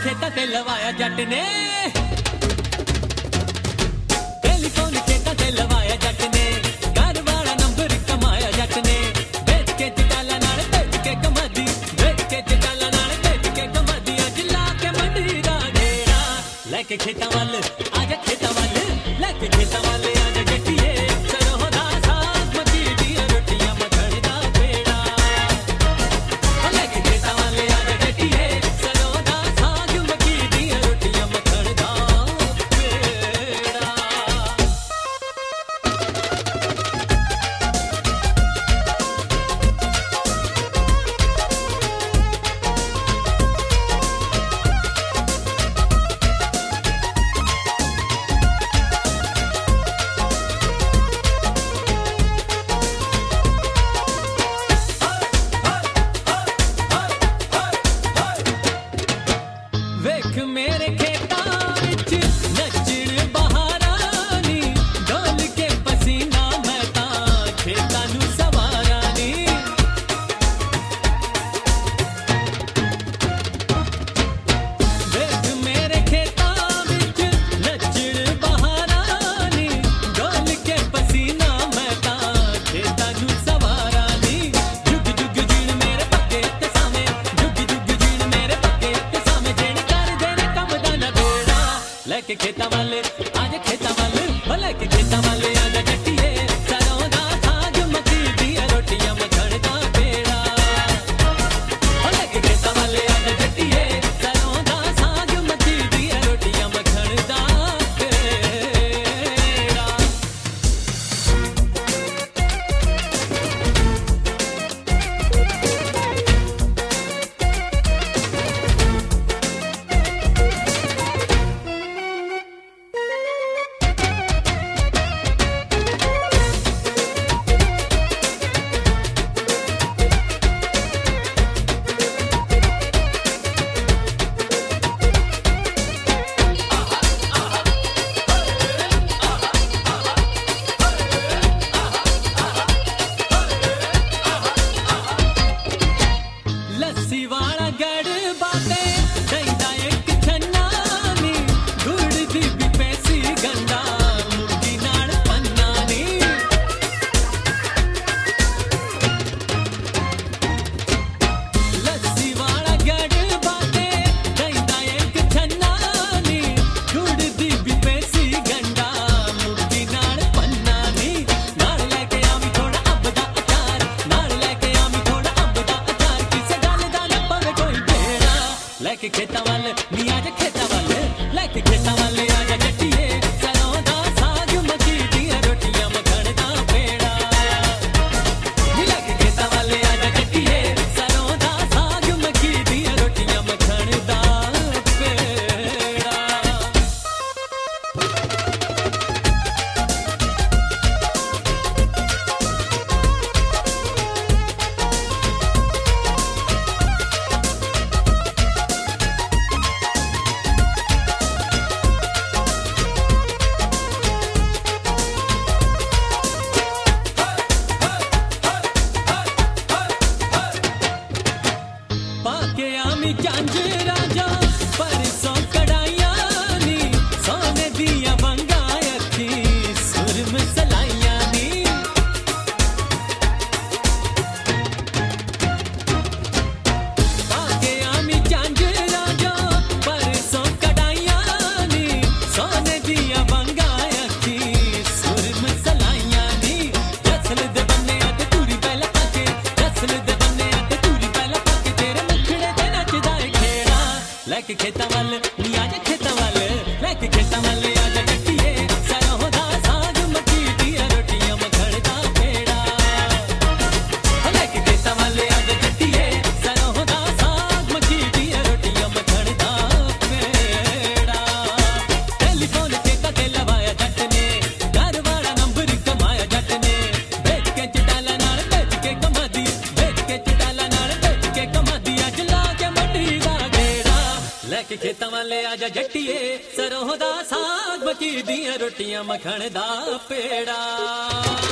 खेतां ते लवाया जट ने, टेलीफोन खेतां ते लवाया जट ने, घर वाला नंबर कमाया जट ने, बेच के चटाला नाल बेच के कमादी, बेच के चटाला नाल बेच के कमादी, अज ला के मंडी दा डेरा, लेके खेतां वल आजा खेतां वल, लेके खेतां वल आजा जट्टिए, सरहों दा साग मक्की दियां रोटियां मखण दा पेड़ा, लेके खेतां वल आजा जट्टिए, सरहों दा साग मक्की दियां रोटियां मखण दा पेड़ा। वेख मेरे खेतां विच नचण बहारां नी, डोल के पसीना मैं तां खेतां नूं सवारां नी। वेख मेरे खेतां विच नचण बहारां नी, डोल के पसीना मैं तां खेतां नूं सवारां नी। जुग जुग जीण मेरे पक्के ते सावें, जुग जुग जीण मेरे पक्के ते सावें, जेण कर देने कम दा ना बेड़ा, लेके खेतां वाले आजा खेतां वाले, लेके खेतां वाले आजा जट्टिए, सरहों दा साग मक्की दियां रोटियां मखण दा पेड़ा, लेके खेतां वाले आजा जट्टिए, सरहों दा साग मक्की दियां रोटियां मखण दा पेड़ा। लस्सी वाला गड़ बाते दईदा एक छन्ना नी, गुड़ दी भी पैसी गंदा मुर्गी नाल पन्ना नी। लस्सी वाला गड़ बाते दईदा एक छन्ना नी, गुड़ दी भी पैसी गंदा मुर्गी नाल पन्ना नी। नाल लेके आवी थोड़ा अंब दा अचार, नाल लेके आवी थोड़ा अंब दा अचार, किसे गल दा ना पवे कोई बेड़ा, लेके खेतां वल नी आजा खेतां वल, लेके खेतां वल आजा जट्टिए, सरहों दा साग मक्की दियां रोटियां मखण दा पेड़ा, नी लेके खेतां वल आजा जट्टिए, सरहों दा साग मक्की दियां रोटियां मखण दा पेड़ा। पाके आमी झांझरां परसों कढ़ाइयां नी, सोने दियां वंगां अखीं सुरम सलाइयां नी। पाके आमी झांझरां परसों कढ़ाइयां नी, सोने दियां वंगां अखीं सुरम सलाइयां नी। रसल दे बन्ने ते तूरी पहला पाके, रसल दे बन्ने ते तूरी पहला पाके, तेरे मुखड़े ते नचदा ए खेड़ा, लेके खेतां वल नी आजा खेतां वल, लेके खेतां वल आजा जट्टिए, सरहों दा साग मक्की दियां रोटियां मखण दा पेड़ा, लेके खेतां वल आजा जट्टिए, सरहों दा साग मक्की दियां रोटियां मखण दा पेड़ा। टेलीफोन खेतां ते लवाया जट ने, घर वाला नंबर कमाया जट ने, बेच के चटाला नाल बेच के कमादी, बेच के चटाला नाल बेच के कमादी, अज ला के मंडी दा डेरा, लेके खेतां वाले आजा जट्टिए, सरहों दा साग मक्की दियां रोटियां मखण दा पेड़ा।